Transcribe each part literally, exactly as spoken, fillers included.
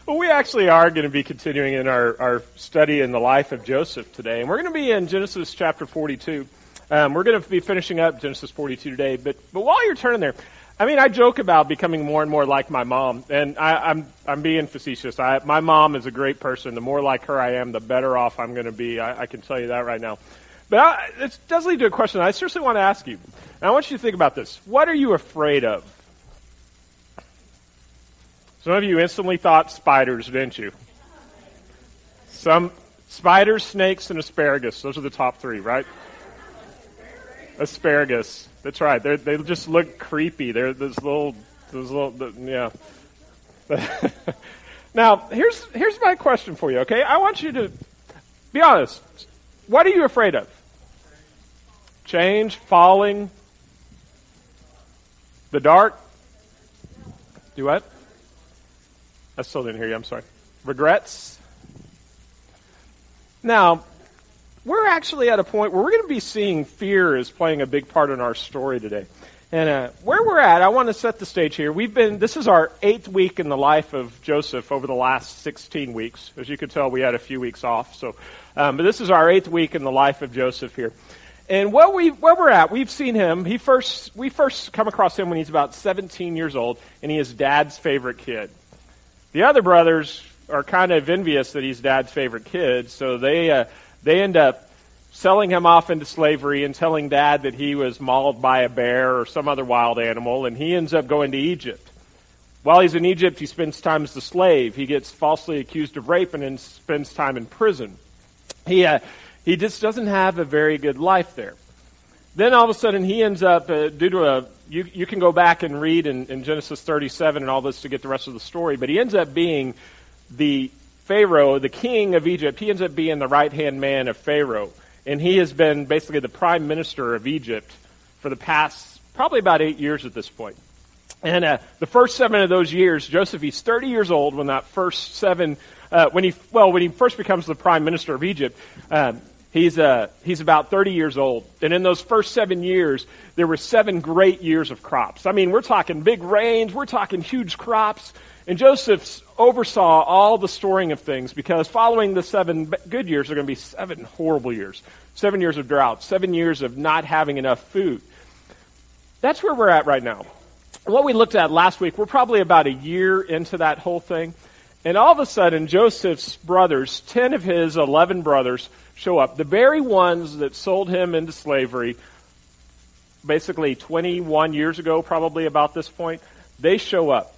Well, we actually are going to be continuing in our, our study in the life of Joseph today. And we're going to be in Genesis chapter forty-two. Um, we're going to be finishing up Genesis forty-two today. But but while you're turning there, I mean, I joke about becoming more and more like my mom. And I, I'm I'm being facetious. I, my mom is a great person. The more like her I am, the better off I'm going to be. I, I can tell you that right now. But I, it does lead to a question I seriously want to ask you. And I want you to think about this. What are you afraid of? Some of you instantly thought spiders, didn't you? Some spiders, snakes, and asparagus. Those are the top three, right? Asparagus. That's right. They they just look creepy. They're those little, those little, yeah. Now, here's here's my question for you. Okay, I want you to be honest. What are you afraid of? Change, falling, the dark. Do what? I still didn't hear you. I'm sorry. Regrets. Now, we're actually at a point where we're going to be seeing fear is playing a big part in our story today. And uh, where we're at, I want to set the stage here. We've been, this is our eighth week in the life of Joseph over the last sixteen weeks. As you can tell, we had a few weeks off. So, um, but this is our eighth week in the life of Joseph here. And what we, where we're at, we've seen him. He first, we first come across him when he's about seventeen years old, and he is Dad's favorite kid. The other brothers are kind of envious that he's Dad's favorite kid, so they uh, they end up selling him off into slavery and telling Dad that he was mauled by a bear or some other wild animal, and he ends up going to Egypt. While he's in Egypt, he spends time as a slave. He gets falsely accused of rape and then spends time in prison. He uh, he just doesn't have a very good life there. Then all of a sudden he ends up, uh, due to a, you, you can go back and read in, in Genesis thirty-seven and all this to get the rest of the story, but he ends up being the Pharaoh, the king of Egypt. He ends up being the right-hand man of Pharaoh. And he has been basically the prime minister of Egypt for the past probably about eight years at this point. And uh, the first seven of those years, Joseph, he's thirty years old when that first seven, uh, when he, well, when he first becomes the prime minister of Egypt, um, He's uh, he's about thirty years old. And in those first seven years, there were seven great years of crops. I mean, we're talking big rains, we're talking huge crops. And Joseph oversaw all the storing of things because following the seven good years, there are going to be seven horrible years. Seven years of drought, seven years of not having enough food. That's where we're at right now. And what we looked at last week, we're probably about a year into that whole thing. And all of a sudden, Joseph's brothers, ten of his eleven brothers, show up. The very ones that sold him into slavery, basically twenty-one years ago, probably about this point, they show up.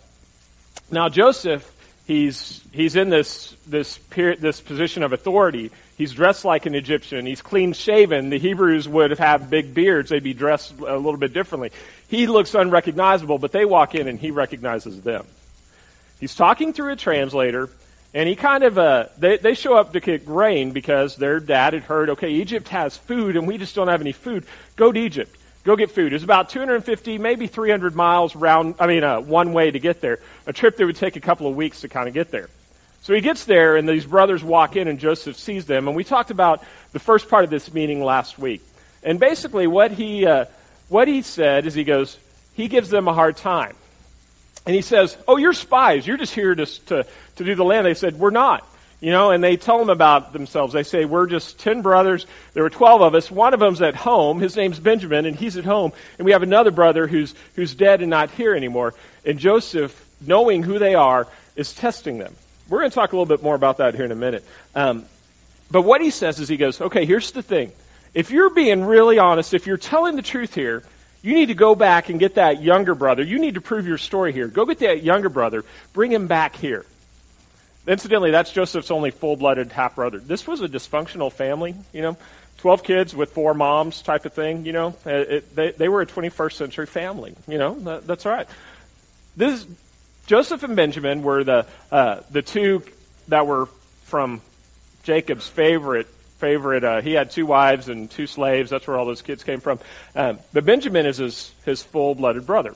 Now Joseph, he's he's in this this period, this position of authority. He's dressed like an Egyptian. He's clean shaven. The Hebrews would have big beards. They'd be dressed a little bit differently. He looks unrecognizable, but they walk in and he recognizes them. He's talking through a translator, and he kind of, uh, they, they show up to get grain because their dad had heard, okay, Egypt has food and we just don't have any food. Go to Egypt. Go get food. It's about two hundred fifty, maybe three hundred miles round, I mean, uh, one way to get there. A trip that would take a couple of weeks to kind of get there. So he gets there, and these brothers walk in, and Joseph sees them. And we talked about the first part of this meeting last week. And basically what he, uh, what he said is he goes, he gives them a hard time. And he says, oh, you're spies. You're just here to, to, to do the land. They said, we're not. You know, and they tell him about themselves. They say, we're just ten brothers. There were twelve of us. One of them's at home. His name's Benjamin, and he's at home. And we have another brother who's who's dead and not here anymore. And Joseph, knowing who they are, is testing them. We're going to talk a little bit more about that here in a minute. Um, but what he says is he goes, okay, here's the thing. If you're being really honest, if you're telling the truth here, you need to go back and get that younger brother. You need to prove your story here. Go get that younger brother. Bring him back here. Incidentally, that's Joseph's only full-blooded half-brother. This was a dysfunctional family, you know, twelve kids with four moms type of thing, you know. It, it, they, they were a twenty-first century family, you know. That, that's all right. This, Joseph and Benjamin were the uh, the two that were from Jacob's favorite favorite. Uh, he had two wives and two slaves. That's where all those kids came from. Um, but Benjamin is his, his full-blooded brother.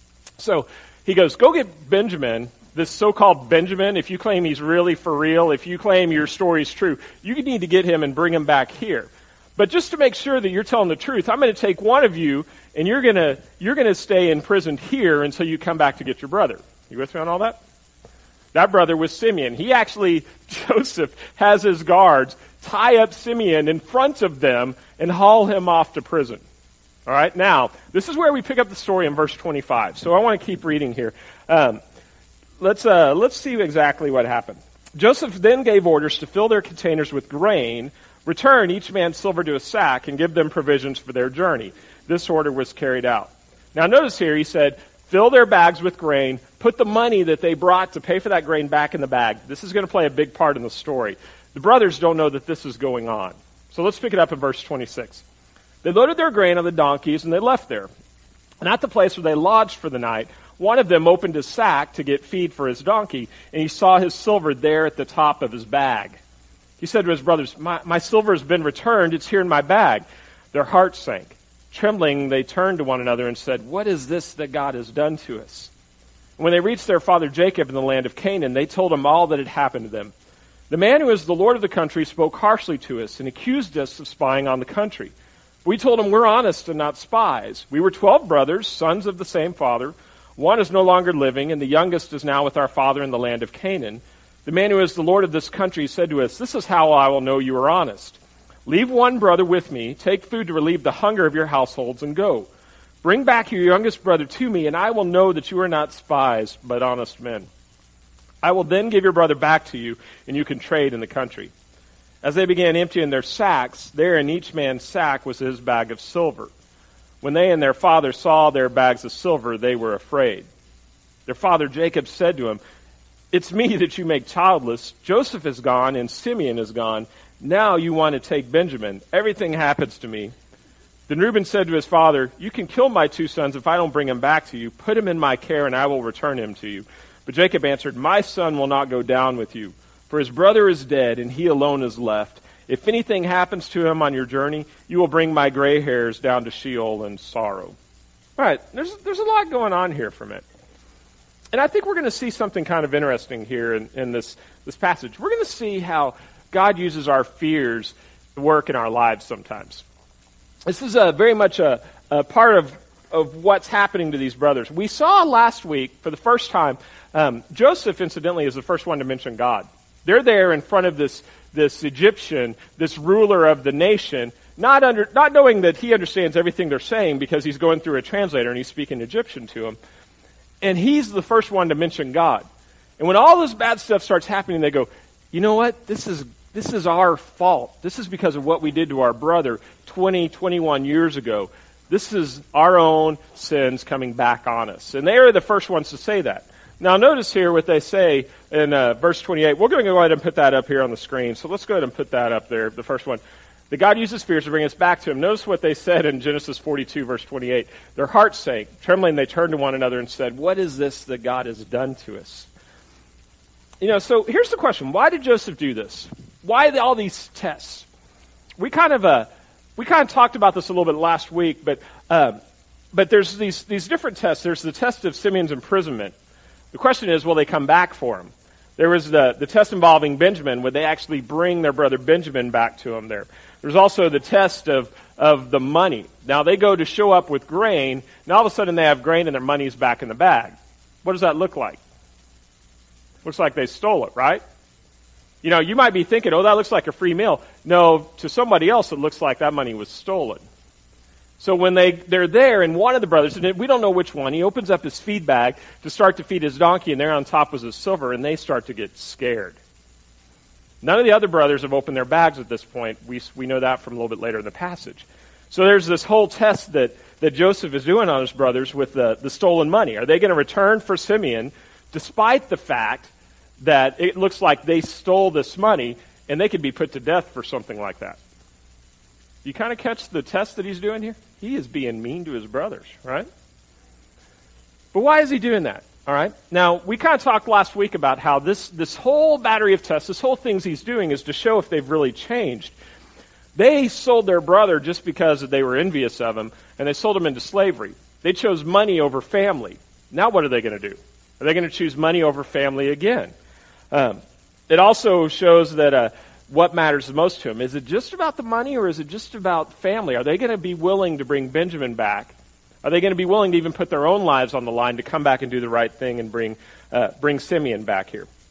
So he goes, go get Benjamin, this so-called Benjamin. If you claim he's really for real, if you claim your story's true, you need to get him and bring him back here. But just to make sure that you're telling the truth, I'm going to take one of you, and you're going to you're going to stay imprisoned here until you come back to get your brother. You with me on all that? That brother was Simeon. He actually, Joseph, has his guards tie up Simeon in front of them and haul him off to prison. All right, now, this is where we pick up the story in verse twenty-five. So I want to keep reading here. Um, let's, uh, let's see exactly what happened. Joseph then gave orders to fill their containers with grain, return each man silver to a sack, and give them provisions for their journey. This order was carried out. Now notice here, he said, fill their bags with grain, put the money that they brought to pay for that grain back in the bag. This is going to play a big part in the story. The brothers don't know that this is going on. So let's pick it up in verse twenty-six. They loaded their grain on the donkeys and they left there. And at the place where they lodged for the night, one of them opened his sack to get feed for his donkey, and he saw his silver there at the top of his bag. He said to his brothers, my, my silver has been returned. It's here in my bag. Their hearts sank. Trembling, they turned to one another and said, what is this that God has done to us? And when they reached their father Jacob in the land of Canaan, they told him all that had happened to them. The man who is the Lord of the country spoke harshly to us and accused us of spying on the country. We told him we're honest and not spies. We were twelve brothers, sons of the same father. One is no longer living, and the youngest is now with our father in the land of Canaan. The man who is the Lord of this country said to us, this is how I will know you are honest. Leave one brother with me, take food to relieve the hunger of your households, and go. Bring back your youngest brother to me, and I will know that you are not spies, but honest men. I will then give your brother back to you, and you can trade in the country. As they began emptying their sacks, there in each man's sack was his bag of silver. When they and their father saw their bags of silver, they were afraid. Their father Jacob said to him, it's me that you make childless. Joseph is gone, and Simeon is gone. Now you want to take Benjamin. Everything happens to me. Then Reuben said to his father, you can kill my two sons if I don't bring him back to you. Put him in my care, and I will return him to you. But Jacob answered, my son will not go down with you, for his brother is dead, and he alone is left. If anything happens to him on your journey, you will bring my gray hairs down to Sheol in sorrow. All right, there's, there's a lot going on here from it. And I think we're going to see something kind of interesting here in, in this, this passage. We're going to see how God uses our fears to work in our lives sometimes. This is a, very much a, a part of, of what's happening to these brothers. We saw last week, for the first time, um, Joseph, incidentally, is the first one to mention God. They're there in front of this, this Egyptian, this ruler of the nation, not under, not knowing that he understands everything they're saying because he's going through a translator and he's speaking Egyptian to him. And he's the first one to mention God. And when all this bad stuff starts happening, they go, you know what? This is this is our fault. This is because of what we did to our brother twenty, twenty-one years ago. This is our own sins coming back on us. And they are the first ones to say that. Now notice here what they say in uh, verse twenty-eight. We're going to go ahead and put that up here on the screen. So let's go ahead and put that up there, the first one. That God uses fears to bring us back to him. Notice what they said in Genesis forty-two, verse twenty-eight. Their hearts sank. Trembling, they turned to one another and said, what is this that God has done to us? You know, so here's the question. Why did Joseph do this? Why all these tests? We kind of uh, we kind of talked about this a little bit last week, but uh, but there's these, these different tests. There's the test of Simeon's imprisonment. The question is, will they come back for him? There was the, the test involving Benjamin. Would they actually bring their brother Benjamin back to him there? There's also the test of, of the money. Now, they go to show up with grain, and all of a sudden they have grain and their money's back in the bag. What does that look like? Looks like they stole it, right? You know, you might be thinking, oh, that looks like a free meal. No, to somebody else, it looks like that money was stolen. So when they, they're there, and one of the brothers, and we don't know which one, he opens up his feed bag to start to feed his donkey, and there on top was his silver, and they start to get scared. None of the other brothers have opened their bags at this point. We we know that from a little bit later in the passage. So there's this whole test that, that Joseph is doing on his brothers with the, the stolen money. Are they going to return for Simeon, despite the fact that it looks like they stole this money, and they could be put to death for something like that? You kind of catch the test that he's doing here? He is being mean to his brothers, right? But why is he doing that? All right. Now, we kind of talked last week about how this, this whole battery of tests, this whole things he's doing is to show if they've really changed. They sold their brother just because they were envious of him, and they sold him into slavery. They chose money over family. Now what are they going to do? Are they going to choose money over family again? Um, it also shows that uh, what matters the most to them. Is it just about the money, or is it just about family? Are they going to be willing to bring Benjamin back? Are they going to be willing to even put their own lives on the line to come back and do the right thing and bring uh, bring Simeon back here?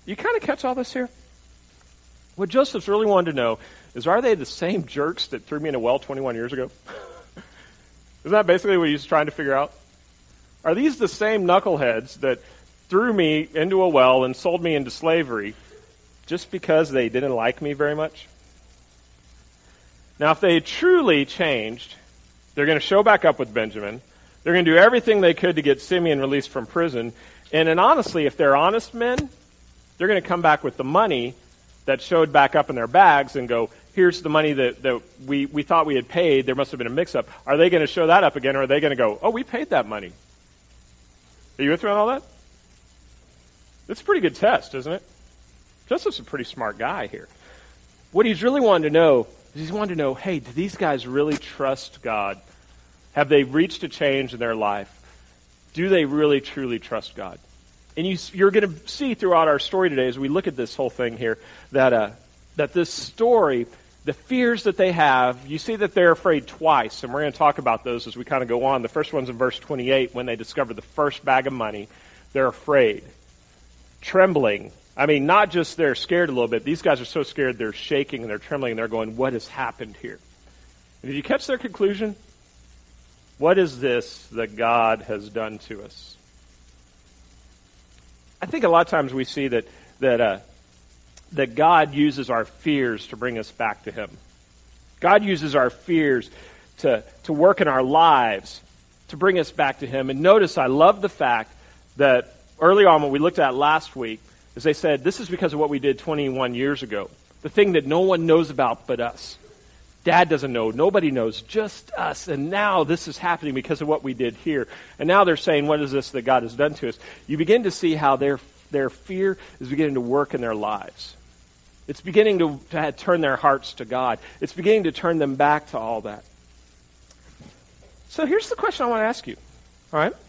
You kind of catch all this here? What Joseph's really wanted to know is, are they the same jerks that threw me in a well twenty-one years ago? Isn't that basically what he's trying to figure out? Are these the same knuckleheads that threw me into a well and sold me into slavery just because they didn't like me very much? Now, if they truly changed, they're going to show back up with Benjamin. They're going to do everything they could to get Simeon released from prison. And, and honestly, if they're honest men, they're going to come back with the money that showed back up in their bags and go, here's the money that, that we, we thought we had paid. There must have been a mix-up. Are they going to show that up again, or are they going to go, oh, we paid that money? Are you with me on all that? It's a pretty good test, isn't it? Joseph's a pretty smart guy here. What he's really wanting to know is he's wanting to know, hey, do these guys really trust God? Have they reached a change in their life? Do they really, truly trust God? And you, you're going to see throughout our story today, as we look at this whole thing here, that uh, that this story, the fears that they have, you see that they're afraid twice, and we're going to talk about those as we kind of go on. The first one's in verse twenty-eight, when they discover the first bag of money. They're afraid, trembling. I mean, not just they're scared a little bit. These guys are so scared they're shaking and they're trembling and they're going, what has happened here? And did you catch their conclusion? What is this that God has done to us? I think a lot of times we see that that uh, that God uses our fears to bring us back to Him. God uses our fears to, to work in our lives to bring us back to Him. And notice, I love the fact that early on when we looked at last week, as they said, this is because of what we did twenty-one years ago. The thing that no one knows about but us. Dad doesn't know. Nobody knows. Just us. And now this is happening because of what we did here. And now they're saying, what is this that God has done to us? You begin to see how their their fear is beginning to work in their lives. It's beginning to, to turn their hearts to God. It's beginning to turn them back to all that. So here's the question I want to ask you. All right?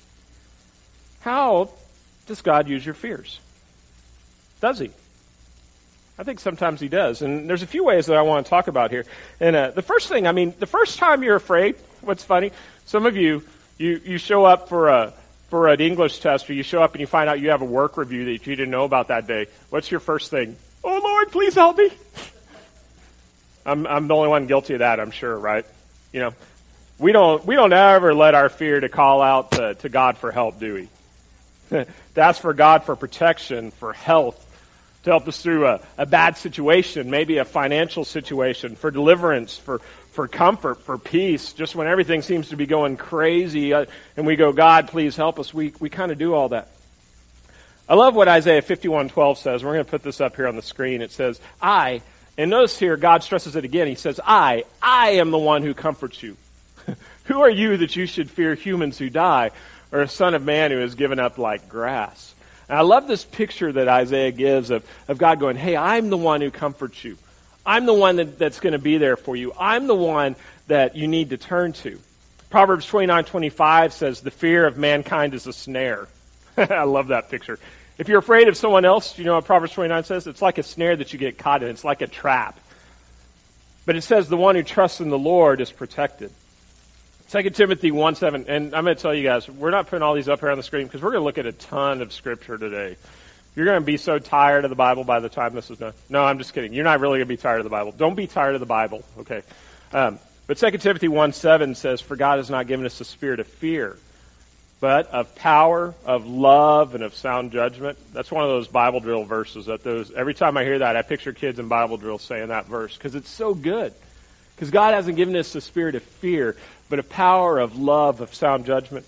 How does God use your fears? Does He? I think sometimes He does. And there's a few ways that I want to talk about here. And uh, the first thing, I mean, the first time you're afraid, what's funny, some of you, you, you show up for a for an English test, or you show up and you find out you have a work review that you didn't know about that day. What's your first thing? Oh, Lord, please help me. I'm I'm the only one guilty of that, I'm sure, right? You know, we don't we don't ever let our fear to call out to, to God for help, do we? To ask for God for protection, for health, to help us through a, a bad situation, maybe a financial situation, for deliverance, for, for comfort, for peace, just when everything seems to be going crazy, uh, and we go, God, please help us. We we kind of do all that. I love what Isaiah fifty-one twelve says. We're going to put this up here on the screen. It says, I, and notice here, God stresses it again. He says, I, I am the one who comforts you. Who are you that you should fear humans who die, or a son of man who is given up like grass? And I love this picture that Isaiah gives of, of God going, hey, I'm the one who comforts you. I'm the one that, that's going to be there for you. I'm the one that you need to turn to. Proverbs twenty-nine twenty-five says, the fear of mankind is a snare. I love that picture. If you're afraid of someone else, you know what Proverbs twenty-nine says? It's like a snare that you get caught in. It's like a trap. But it says the one who trusts in the Lord is protected. Second Timothy one seven, and I'm going to tell you guys, we're not putting all these up here on the screen because we're going to look at a ton of Scripture today. You're going to be so tired of the Bible by the time this is done. No, I'm just kidding. You're not really going to be tired of the Bible. Don't be tired of the Bible, okay? Um, but Second Timothy one seven says, for God has not given us a spirit of fear, but of power, of love, and of sound judgment. That's one of those Bible drill verses. That those every time I hear that, I picture kids in Bible drill saying that verse because it's so good. Because God hasn't given us a spirit of fear, but a power of love, of sound judgment.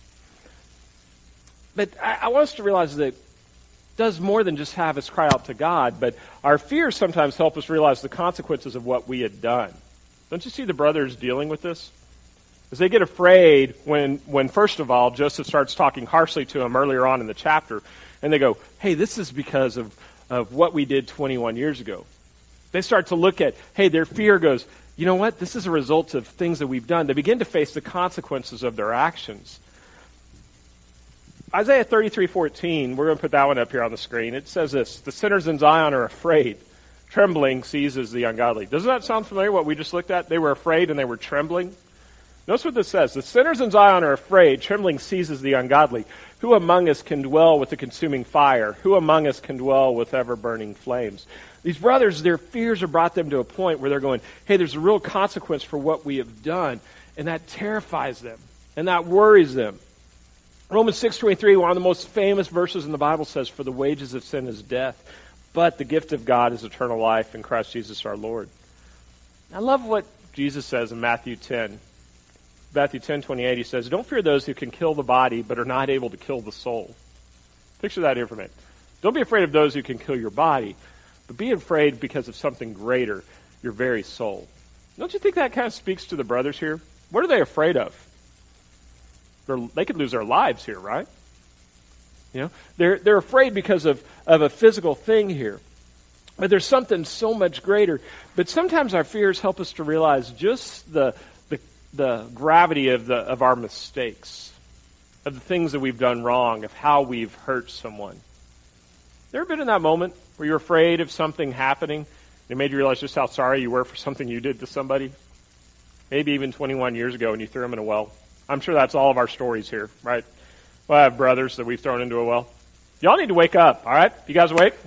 But I, I want us to realize that it does more than just have us cry out to God, but our fears sometimes help us realize the consequences of what we had done. Don't you see the brothers dealing with this? As they get afraid when, when first of all, Joseph starts talking harshly to them earlier on in the chapter, and they go, hey, this is because of, of what we did twenty-one years ago. They start to look at, hey, their fear goes, you know what? This is a result of things that we've done. They begin to face the consequences of their actions. Isaiah thirty-three fourteen, we're going to put that one up here on the screen. It says this, the sinners in Zion are afraid. Trembling seizes the ungodly. Doesn't that sound familiar, what we just looked at? They were afraid and they were trembling. Notice what this says. The sinners in Zion are afraid. Trembling seizes the ungodly. Who among us can dwell with the consuming fire? Who among us can dwell with ever-burning flames? These brothers, their fears have brought them to a point where they're going, hey, there's a real consequence for what we have done. And that terrifies them. And that worries them. Romans six twenty-three, one of the most famous verses in the Bible says, for the wages of sin is death, but the gift of God is eternal life in Christ Jesus our Lord. I love what Jesus says in Matthew ten. Matthew ten twenty-eight, he says, don't fear those who can kill the body but are not able to kill the soul. Picture that here for a minute. Don't be afraid of those who can kill your body, but be afraid because of something greater, your very soul. Don't you think that kind of speaks to the brothers here? What are they afraid of? They're, they could lose their lives here, right? You know, they're they're afraid because of, of a physical thing here. But there's something so much greater. But sometimes our fears help us to realize just the the, the gravity of the of our mistakes, of the things that we've done wrong, of how we've hurt someone. You ever been in that moment where you're afraid of something happening and it made you realize just how sorry you were for something you did to somebody? Maybe even twenty-one years ago when you threw them in a well. I'm sure that's all of our stories here, right? Well, I have brothers that we've thrown into a well. Y'all need to wake up, all right? You guys awake?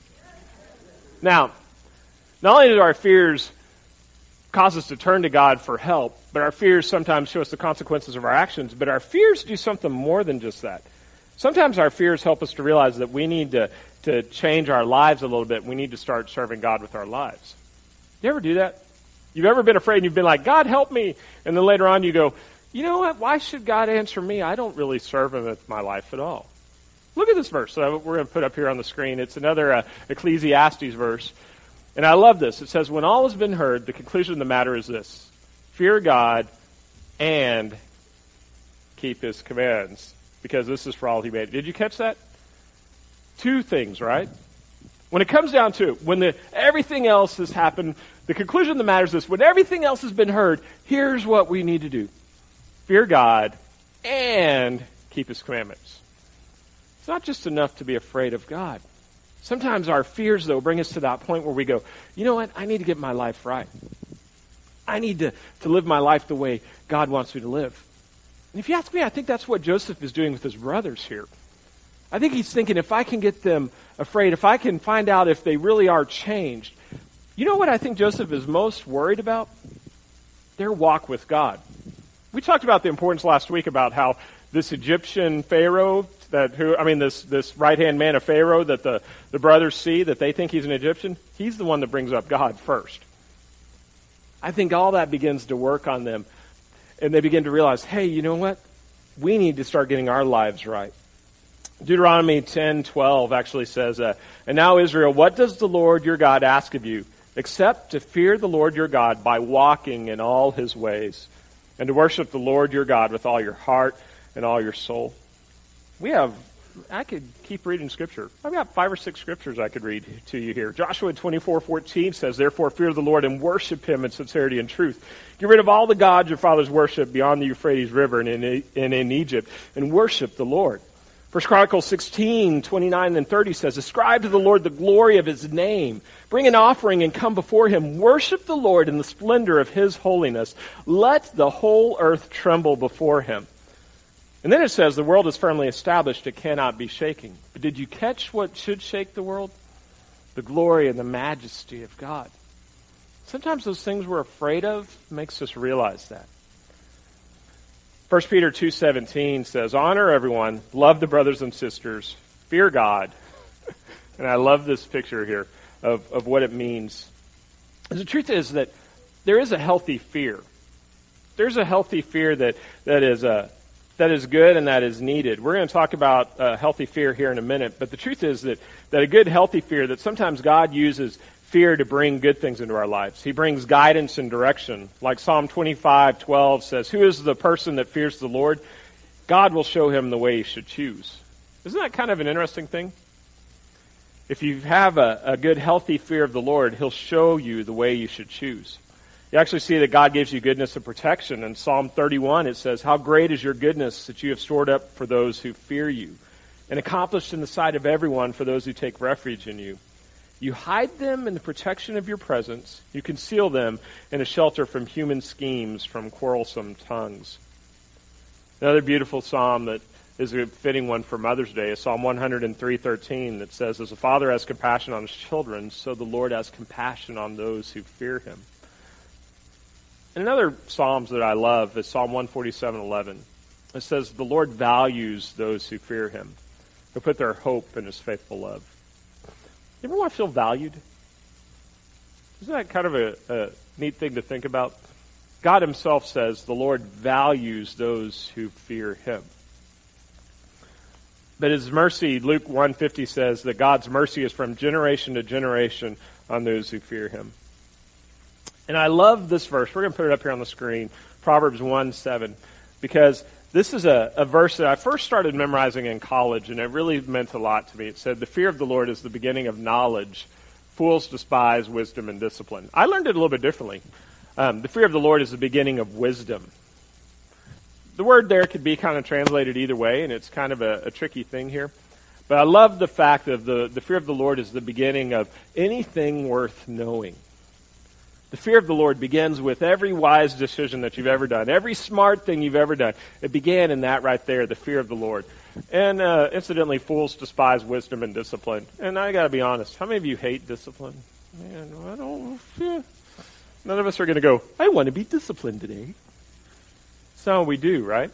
Now, not only do our fears cause us to turn to God for help, but our fears sometimes show us the consequences of our actions, but our fears do something more than just that. Sometimes our fears help us to realize that we need to, to change our lives a little bit. We need to start serving God with our lives. You ever do that? You've ever been afraid and you've been like, God, help me. And then later on you go, you know what? Why should God answer me? I don't really serve him with my life at all. Look at this verse that we're going to put up here on the screen. It's another uh, Ecclesiastes verse. And I love this. It says, when all has been heard, the conclusion of the matter is this: fear God and keep his commands, because this is for all humanity. Did you catch that? Two things, right? When it comes down to it, when the, everything else has happened, the conclusion of the matter is this: when everything else has been heard, here's what we need to do. Fear God and keep his commandments. It's not just enough to be afraid of God. Sometimes our fears, though, bring us to that point where we go, you know what? I need to get my life right. I need to, to live my life the way God wants me to live. And if you ask me, I think that's what Joseph is doing with his brothers here. I think he's thinking, if I can get them afraid, if I can find out if they really are changed. You know what I think Joseph is most worried about? Their walk with God. We talked about the importance last week about how this Egyptian Pharaoh, that who I mean this this right-hand man of Pharaoh that the, the brothers see, that they think he's an Egyptian, he's the one that brings up God first. I think all that begins to work on them. And they begin to realize, hey, you know what? We need to start getting our lives right. Deuteronomy ten twelve actually says, uh, and now Israel, what does the Lord your God ask of you? Except to fear the Lord your God by walking in all his ways, and to worship the Lord your God with all your heart and all your soul. We have, I could keep reading Scripture. I've got five or six Scriptures I could read to you here. Joshua twenty-four fourteen says, therefore fear the Lord and worship him in sincerity and truth. Get rid of all the gods your fathers worship beyond the Euphrates River and in, and in Egypt, and worship the Lord. First Chronicles sixteen twenty-nine and thirty says, ascribe to the Lord the glory of his name. Bring an offering and come before him. Worship the Lord in the splendor of his holiness. Let the whole earth tremble before him. And then it says, the world is firmly established. It cannot be shaken. But did you catch what should shake the world? The glory and the majesty of God. Sometimes those things we're afraid of makes us realize that. First Peter two seventeen says, honor everyone, love the brothers and sisters, fear God. And I love this picture here of, of what it means. The truth is that there is a healthy fear. There's a healthy fear that, that is a that is good and that is needed. We're going to talk about uh, healthy fear here in a minute, but the truth is that, that a good healthy fear, that sometimes God uses fear to bring good things into our lives. He brings guidance and direction. Like Psalm twenty-five twelve says, who is the person that fears the Lord? God will show him the way he should choose. Isn't that kind of an interesting thing? If you have a, a good healthy fear of the Lord, he'll show you the way you should choose. You actually see that God gives you goodness and protection. In Psalm thirty-one, it says, how great is your goodness that you have stored up for those who fear you, and accomplished in the sight of everyone for those who take refuge in you. You hide them in the protection of your presence. You conceal them in a shelter from human schemes, from quarrelsome tongues. Another beautiful psalm that, is a fitting one for Mother's Day. It's Psalm one oh three thirteen that says, as a father has compassion on his children, so the Lord has compassion on those who fear him. And another Psalms that I love is Psalm one forty-seven eleven. It says, the Lord values those who fear him, who put their hope in his faithful love. You ever want to feel valued? Isn't that kind of a, a neat thing to think about? God himself says the Lord values those who fear him. But his mercy, Luke one fifty says that God's mercy is from generation to generation on those who fear him. And I love this verse. We're going to put it up here on the screen, Proverbs one seven, because this is a, a verse that I first started memorizing in college, and it really meant a lot to me. It said, the fear of the Lord is the beginning of knowledge. Fools despise wisdom and discipline. I learned it a little bit differently. Um, the fear of the Lord is the beginning of wisdom. The word there could be kind of translated either way, and it's kind of a, a tricky thing here. But I love the fact of the, the fear of the Lord is the beginning of anything worth knowing. The fear of the Lord begins with every wise decision that you've ever done, every smart thing you've ever done. It began in that right there, the fear of the Lord. And uh, incidentally, fools despise wisdom and discipline. And I got to be honest, how many of you hate discipline? Man, I don't. Yeah. None of us are going to go, I want to be disciplined today. So we do, right?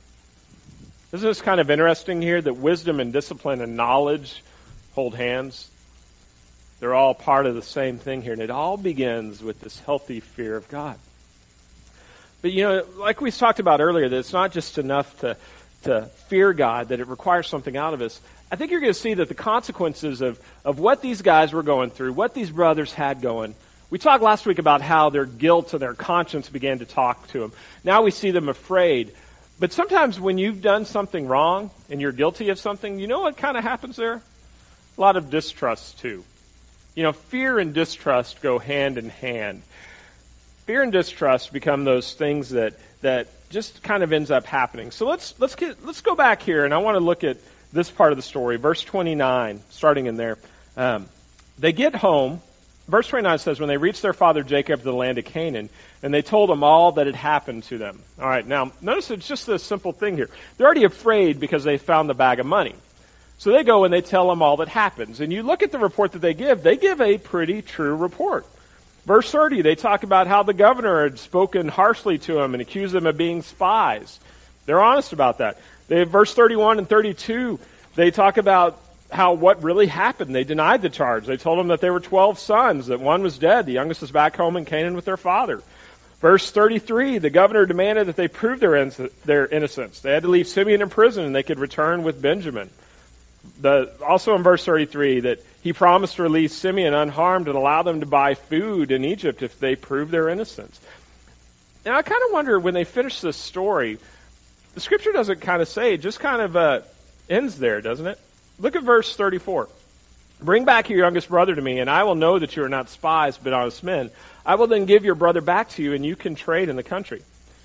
Isn't this kind of interesting here that wisdom and discipline and knowledge hold hands? They're all part of the same thing here, and it all begins with this healthy fear of God. But, you know, like we talked about earlier, that it's not just enough to, to fear God, that it requires something out of us. I think you're going to see that the consequences of, of what these guys were going through, what these brothers had going. We talked last week about how their guilt and their conscience began to talk to them. Now we see them afraid. But sometimes when you've done something wrong and you're guilty of something, you know what kind of happens there? A lot of distrust, too. You know, fear and distrust go hand in hand. Fear and distrust become those things that, that just kind of ends up happening. So let's let's get let's go back here, and I want to look at this part of the story, verse twenty-nine, starting in there. Um, they get home. Verse twenty-nine says, when they reached their father Jacob to the land of Canaan, and they told him all that had happened to them. All right, now notice it's just a simple thing here. They're already afraid because they found the bag of money. So they go and they tell them all that happens. And you look at the report that they give, they give a pretty true report. Verse thirty, they talk about how the governor had spoken harshly to them and accused them of being spies. They're honest about that. They, verse thirty-one and thirty-two, they talk about how what really happened. They denied the charge. They told them that there were twelve sons, that one was dead. The youngest was back home in Canaan with their father. Verse thirty-three, the governor demanded that they prove their, in- their innocence. They had to leave Simeon in prison and they could return with Benjamin. The, also in verse thirty-three, that he promised to release Simeon unharmed and allow them to buy food in Egypt if they prove their innocence. And I kind of wonder, when they finish this story, the scripture doesn't kind of say, it just kind of uh, ends there, doesn't it? Look at verse thirty-four. Bring back your youngest brother to me, and I will know that you are not spies, but honest men. I will then give your brother back to you, and you can trade in the country.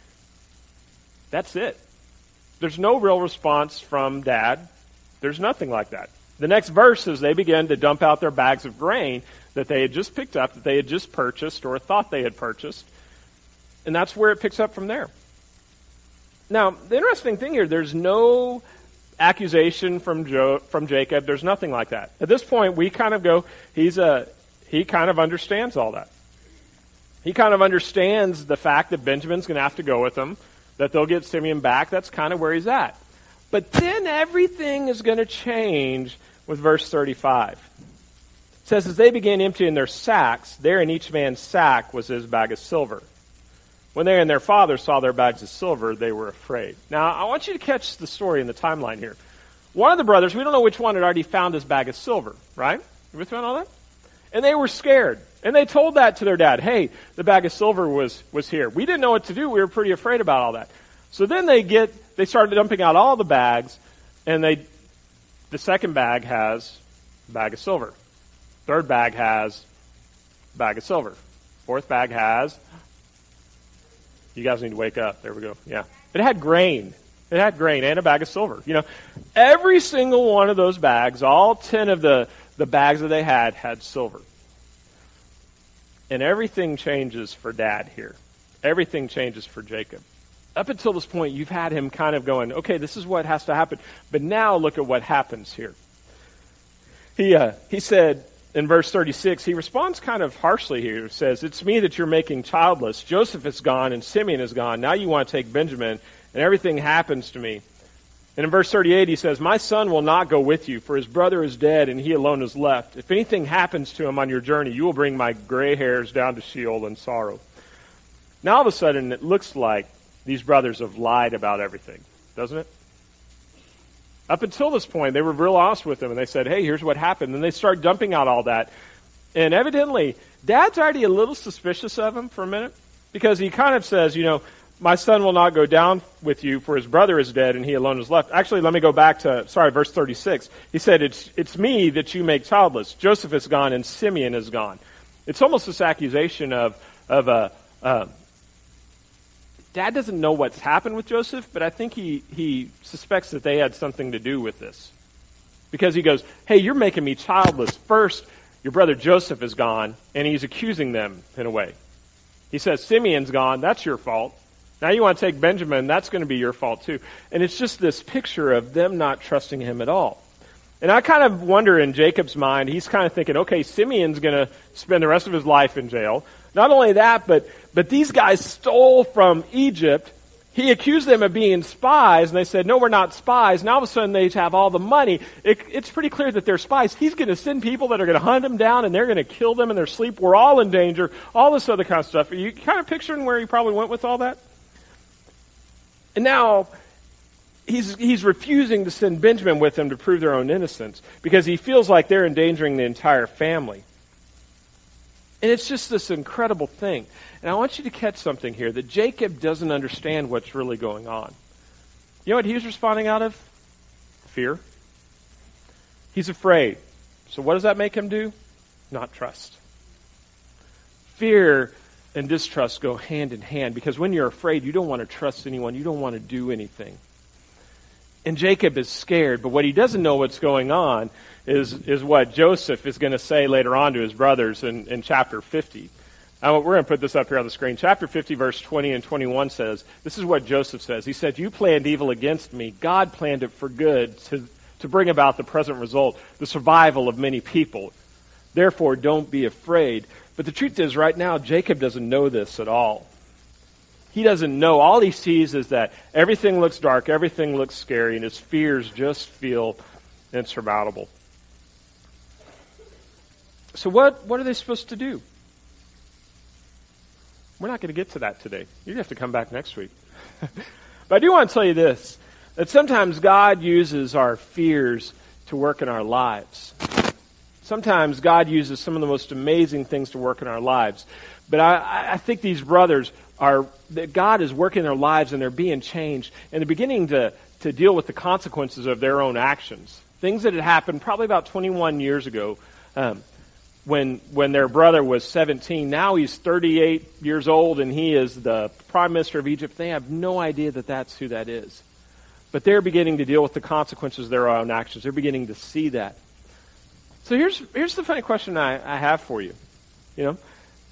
That's it. There's no real response from Dad. There's nothing like that. The next verse is they begin to dump out their bags of grain that they had just picked up, that they had just purchased or thought they had purchased. And that's where it picks up from there. Now, the interesting thing here, there's no accusation from Jo- from Jacob. There's nothing like that. At this point, we kind of go, he's a, he kind of understands all that. He kind of understands the fact that Benjamin's going to have to go with them, that they'll get Simeon back. That's kind of where he's at. But then everything is going to change with verse thirty-five. It says, as they began emptying their sacks, there in each man's sack was his bag of silver. When they and their father saw their bags of silver, they were afraid. Now, I want you to catch the story in the timeline here. One of the brothers, we don't know which one, had already found his bag of silver, right? You with me on all that? And they were scared. And they told that to their dad. Hey, the bag of silver was, was here. We didn't know what to do. We were pretty afraid about all that. So then they get, they started dumping out all the bags, and they, the second bag has a bag of silver. Third bag has a bag of silver. Fourth bag has, you guys need to wake up. There we go. Yeah. It had grain. It had grain and a bag of silver. You know, every single one of those bags, all ten of the, the bags that they had, had silver. And everything changes for Dad here. Everything changes for Jacob. Up until this point, you've had him kind of going, okay, this is what has to happen. But now look at what happens here. He uh, he said in verse thirty-six, he responds kind of harshly here. He says, it's me that you're making childless. Joseph is gone and Simeon is gone. Now you want to take Benjamin, and everything happens to me. And in verse thirty-eight, he says, my son will not go with you, for his brother is dead and he alone is left. If anything happens to him on your journey, you will bring my gray hairs down to Sheol in sorrow. Now all of a sudden, it looks like these brothers have lied about everything, doesn't it? Up until this point, they were real honest with him, and they said, hey, here's what happened. And they start dumping out all that. And evidently, Dad's already a little suspicious of him for a minute, because he kind of says, you know, my son will not go down with you, for his brother is dead, and he alone is left. Actually, let me go back to, sorry, verse thirty-six. He said, it's it's me that you make childless. Joseph is gone, and Simeon is gone. It's almost this accusation of, of a... Uh, Dad doesn't know what's happened with Joseph, but I think he, he suspects that they had something to do with this. Because he goes, hey, you're making me childless. First, your brother Joseph is gone, and he's accusing them in a way. He says, Simeon's gone, that's your fault. Now you want to take Benjamin, that's going to be your fault too. And it's just this picture of them not trusting him at all. And I kind of wonder in Jacob's mind, he's kind of thinking, okay, Simeon's going to spend the rest of his life in jail. Not only that, but but these guys stole from Egypt. He accused them of being spies, and they said, no, we're not spies. Now all of a sudden they have all the money. It, it's pretty clear that they're spies. He's going to send people that are going to hunt them down, and they're going to kill them in their sleep. We're all in danger. All this other kind of stuff. Are you kind of picturing where he probably went with all that? And now he's he's refusing to send Benjamin with them to prove their own innocence, because he feels like they're endangering the entire family. And it's just this incredible thing. And I want you to catch something here, that Jacob doesn't understand what's really going on. You know what he's responding out of? Fear. He's afraid. So what does that make him do? Not trust. Fear and distrust go hand in hand, because when you're afraid, you don't want to trust anyone. You don't want to do anything. And Jacob is scared, but what he doesn't know what's going on is, is what Joseph is going to say later on to his brothers in, in chapter fifty. Uh, we're going to put this up here on the screen. Chapter fifty, verse twenty and twenty-one says, this is what Joseph says. He said, you planned evil against me. God planned it for good to, to bring about the present result, the survival of many people. Therefore, don't be afraid. But the truth is, right now, Jacob doesn't know this at all. He doesn't know. All he sees is that everything looks dark, everything looks scary, and his fears just feel insurmountable. So what, what are they supposed to do? We're not going to get to that today. You're going to have to come back next week. But I do want to tell you this, that sometimes God uses our fears to work in our lives. Sometimes God uses some of the most amazing things to work in our lives. But I, I think these brothers are, that God is working in their lives and they're being changed. And they're beginning to, to deal with the consequences of their own actions. Things that had happened probably about twenty-one years ago um, when when their brother was seventeen. Now he's thirty-eight years old and he is the prime minister of Egypt. They have no idea that that's who that is. But they're beginning to deal with the consequences of their own actions. They're beginning to see that. So here's here's the funny question I, I have for you. You know,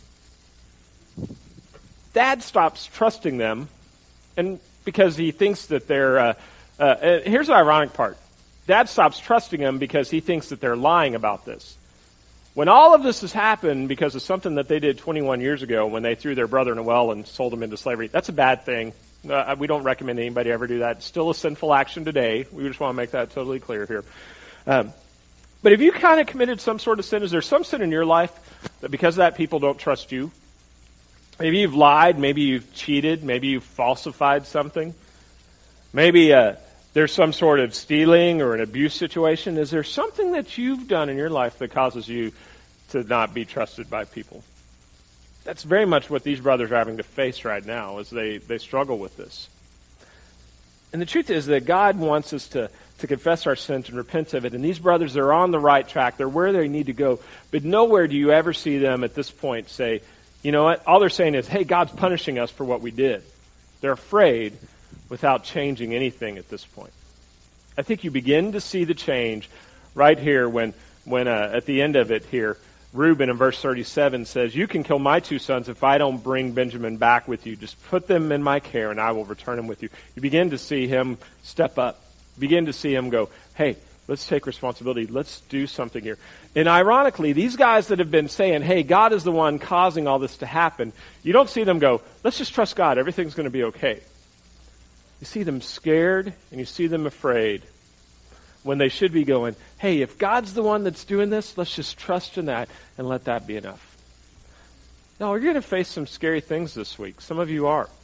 Dad stops trusting them, and because he thinks that they're. Uh, uh, here's the ironic part: Dad stops trusting them because he thinks that they're lying about this. When all of this has happened because of something that they did twenty-one years ago, when they threw their brother in a well and sold him into slavery, that's a bad thing. Uh, we don't recommend anybody ever do that. It's still a sinful action today. We just want to make that totally clear here. Um, But have you kind of committed some sort of sin? Is there some sin in your life that because of that people don't trust you? Maybe you've lied. Maybe you've cheated. Maybe you've falsified something. Maybe uh, there's some sort of stealing or an abuse situation. Is there something that you've done in your life that causes you to not be trusted by people? That's very much what these brothers are having to face right now as they, they struggle with this. And the truth is that God wants us to, to confess our sins and repent of it. And these brothers are on the right track. They're where they need to go. But nowhere do you ever see them at this point say, you know what? All they're saying is, hey, God's punishing us for what we did. They're afraid without changing anything at this point. I think you begin to see the change right here when, when uh, at the end of it here, Reuben in verse thirty-seven says, you can kill my two sons if I don't bring Benjamin back with you. Just put them in my care and I will return him with you. You begin to see him step up. Begin to see him go, hey, let's take responsibility. Let's do something here. And ironically, these guys that have been saying, hey, God is the one causing all this to happen, you don't see them go, let's just trust God. Everything's going to be okay. You see them scared and you see them afraid when they should be going, hey, if God's the one that's doing this, let's just trust in that and let that be enough. No, you're going to face some scary things this week. Some of you are.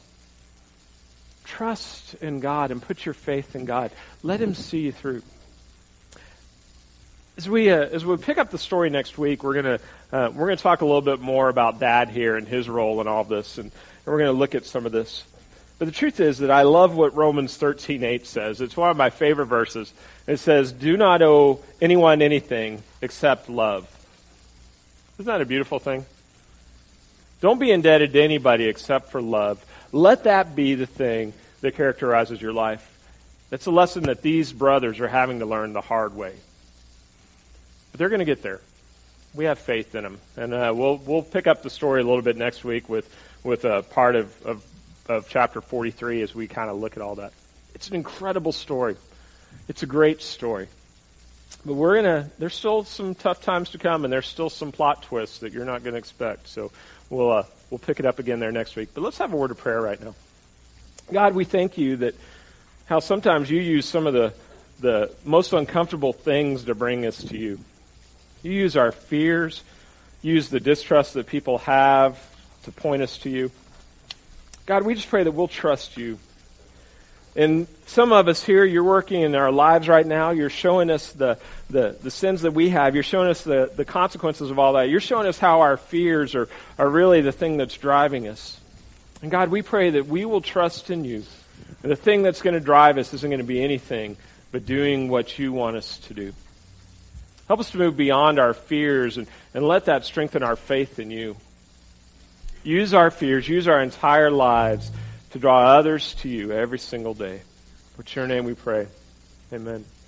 Trust in God and put your faith in God. Let him see you through. As we uh, as we pick up the story next week, we're gonna uh, we're gonna talk a little bit more about Dad here and his role in all this, and, and we're gonna look at some of this. But the truth is that I love what Romans thirteen eight says. It's one of my favorite verses. It says, "Do not owe anyone anything except love." Isn't that a beautiful thing? Don't be indebted to anybody except for love. Let that be the thing that characterizes your life. That's a lesson that these brothers are having to learn the hard way. But they're going to get there. We have faith in them. And uh, we'll we'll pick up the story a little bit next week with, with a part of, of, of chapter forty-three as we kind of look at all that. It's an incredible story. It's a great story. But we're going to, there's still some tough times to come, and there's still some plot twists that you're not going to expect. So we'll uh, we'll pick it up again there next week. But let's have a word of prayer right now. God, we thank you that how sometimes you use some of the, the most uncomfortable things to bring us to you. You use our fears, use the distrust that people have to point us to you. God, we just pray that we'll trust you. And some of us here, you're working in our lives right now. You're showing us the, the, the sins that we have. You're showing us the, the consequences of all that. You're showing us how our fears are, are really the thing that's driving us. And God, we pray that we will trust in you. And the thing that's going to drive us isn't going to be anything but doing what you want us to do. Help us to move beyond our fears and, and let that strengthen our faith in you. Use our fears, use our entire lives to draw others to you every single day. For your name we pray. Amen.